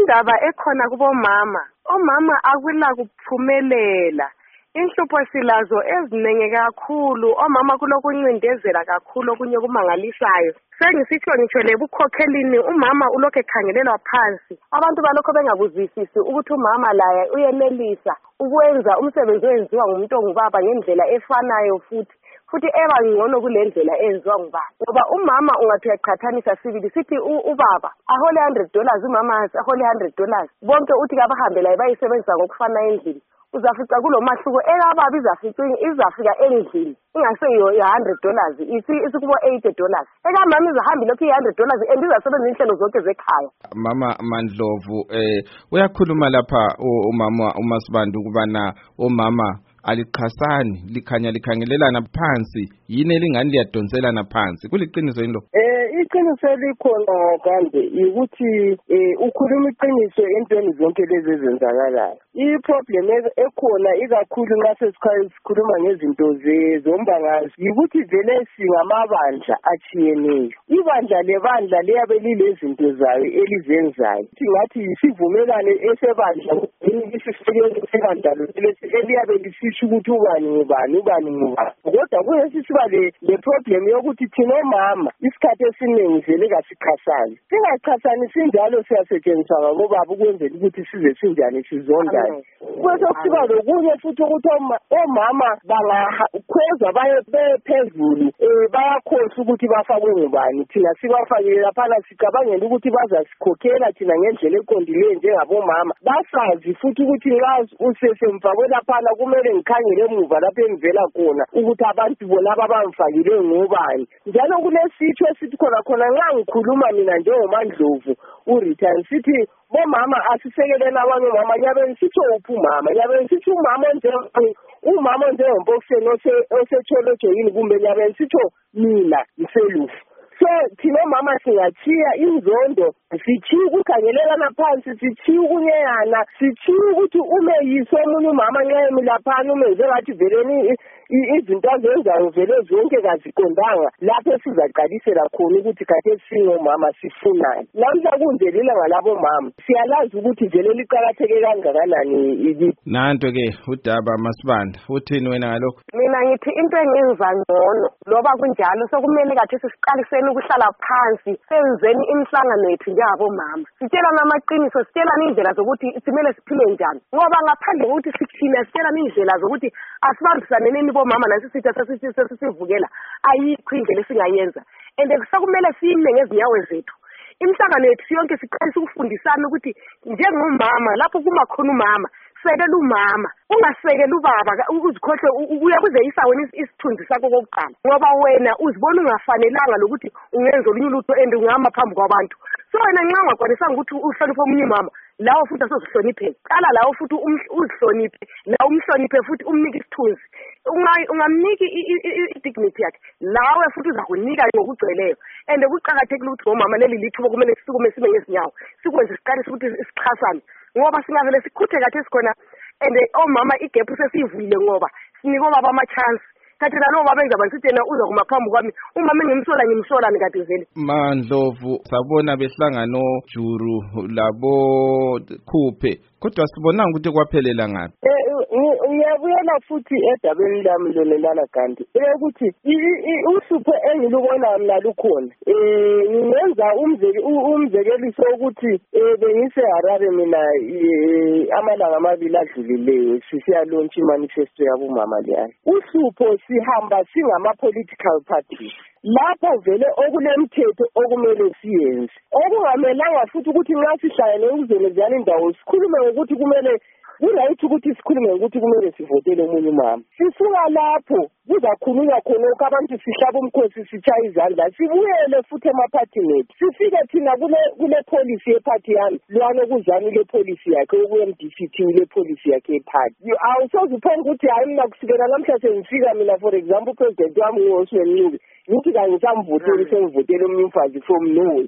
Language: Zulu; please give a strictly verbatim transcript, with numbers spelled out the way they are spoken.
indaba ekhona kubomama omama akula kuphumelela inhlupho silazo ezinenge kakhulu omama kulokuncindezela kakhulu okunye kumangalisayo sengisitsho ngitsho lebukhokhelini umama ulokho ekhangelelwa phansi abantu balokho bengabuzisisi ukuthi umama laye uyenelisa ukwenza umsebenzi owenziwa ngumuntu ongubaba ngendlela efanayo futhi futhi eba ngcono kulendlela enziwa ngubaba ngoba umama ungathi uyaqhathanisa sibili sithi ubaba ahole one hundred dollars umama ahole one hundred dollars bonke uthi kabahambe laye bayisebenzisa ngokufana endlini uzafica kulomahluko ekababa izafika izafika endlini ingaseyo one hundred dollars isi isikubo eighty dollars ekamama izahamba lokho one hundred dollars endizasebenza inhlelo zonke zekhaya. Mama Mandlovu eh uyakhuluma lapha umama uMasibanda ukubana omama aliqhasani likhanya likhangelelana phansi yini elingani liyadonselana phansi kuliqiniso yini lo? Eh iqiniso elikhona kanti ukuthi eh ukhuluma iqiniso entweni zonke lezi ezenzakalayo. I-problem ekhona ikakhulu nxa sesikhuluma ngezinto zombangazwe yikuthi vele singamabandla achiyeneyo. Ibandla lebandla liyabe lilezinto zayo elizenzayo. Singathi sivumelane esebandla isisekelo sebandla eliyabe lisisho ukuthi ubani ngubani ubani ngubani. Kodwa kuyesi siba le problem yokuthi thina omama isikhathi esiningi vele kasikhasani. Singachasani sinjalo siyasetshenziswa ngobaba ukwenzela ukuthi size sinjani sizonda. Kwese kusiba lokunye futhi ukuthi omama bangakhweza baye phezulu eh bayakhosa ukuthi bafakwe ngubani thina sibafakile lapha sicabangela ukuthi bazasikhokhela thina ngendlela eqondileyo njengabomama basazi futhi ukuthi nxa usesemfakwe lapha kumele ngikhangele emuva lapho engivela khona ukuthi abantu bona abamfakile ngubani njalo kulesitho esithi khona khona nxa ngikhuluma mina njengoMandlovu uReturn sithi bomama asisekelena abanye mama nyabe ngisho uphi umama nyabe ngisho umama njengoba umama njengombokiseni osecholojo yini kumbe nyabe ngisho mina ngiselufu. So thina mama singachiya inzondo sichiya ukukhangelelana phansi sichiya ukunyeyana sichiya ukuthi ume yiso omunye umama nxa emilaphana umenze ngathi veleni izinto azenzayo vele zonke kaziqondanga lapho sizaqalisela khona ukuthi kade singomama sifunani. Namhla kunje lilanga labo mama siyalazi ukuthi vele liqakatheke kangakanani iki. Nanto ke uDaba Masibanda uthini wena ngalokho? Mina ngithi into engenza ngcono loba kunjalo sokumele kathi sisiqaliseni ukuhlala phansi senzeni imihlangano yethu njengabomama sitshelana amaqiniso sitshelana indlela zokuthi simele siphile njani ngoba ngaphandle kokuthi sithina sitshelana indlela zokuthi asibambisaneni bomama nasisithi sesisivukela ayikho indlela esingayenza and kusakumele sime ngezinyawo zethu. Imihlangano yethu yonke siqalisa ukufundisana ukuthi njengomama lapho kuma khona umama sekela umama ungasekela ubaba uzikhohle uyakuzeyisa wena isithunzi sakho kokuqala ngoba wena uzibona ungafanelanga lokuthi ungenza olunye lutho ende ungahamba phambi kwabantu. So wena nxa ungakwanisanga ukuthi uhloniphe omunye umama lawo futhi asozihloniphe qala lawo futhi uzihloniphe lawo umhloniphe futhi umnike isithunzi ungamniki i-dignity yakhe lawe futhi uzakunika ngokugcweleyo and kuqakathekile ukuthi bomama leli lithuba kumele sisukume sibe ngezinyawo sikwenze siqalise ukuthi isichasane ngoba singavele sikhuthe kathi sikhona and omama igap sesivile ngoba sinike obaba ama-chance kathi lalo baba enza bantu thina uza kuma phambi kwami umama ngimsola ngimsola nikade vele. Mandlovu sabona behlangano Juru labo Khuphe kodwa sibona ukuthi kwaphelela ngapi? Ngiyabuyela futhi edabeni lami lolelana kanti ukuthi uhlupho engilubona mina lukhona eh ngenza umzekeliso ukuthi bengise Harare mina amalanga amabili adlulileyo sisiya launch manifesto yabomama leyo. Uhlupho sihamba singama political parties lapho vele okulemthetho okumele siyenze okungamelanga futhi ukuthi nxa sihlangene ukuzenzana indawo sikhulume ukuthi kumele Kurayithi ukuthi sikhulume ukuthi kumele sivotele umunye umama. Sisuka lapho kuzakhulunywa khona ukuthi abantu sihlaba umkhosi sichaya izandla sibuyele futhi emaphathini ethu. Sifike thina kule kule policy yeparty yami lwana kuzani le policy yakhe okuye D C T le policy yakhe eparty. Awusoze uphenge ukuthi hayi mina kusukela namhla sengifika mina for example president wami uSiwenyubi ngithi kangisamvoteli sengivotela uMfazi from Norway